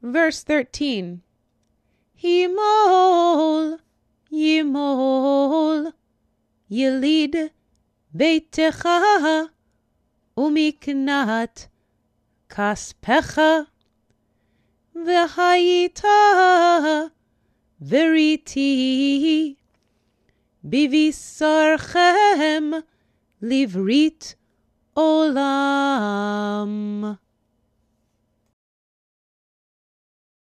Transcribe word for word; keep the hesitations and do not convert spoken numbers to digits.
Verse thirteen. Himol, Yimol, Yelid Beitecha, Umiknat Kaspecha, V'hayita Veriti, Bivisarchem Livrit Olam.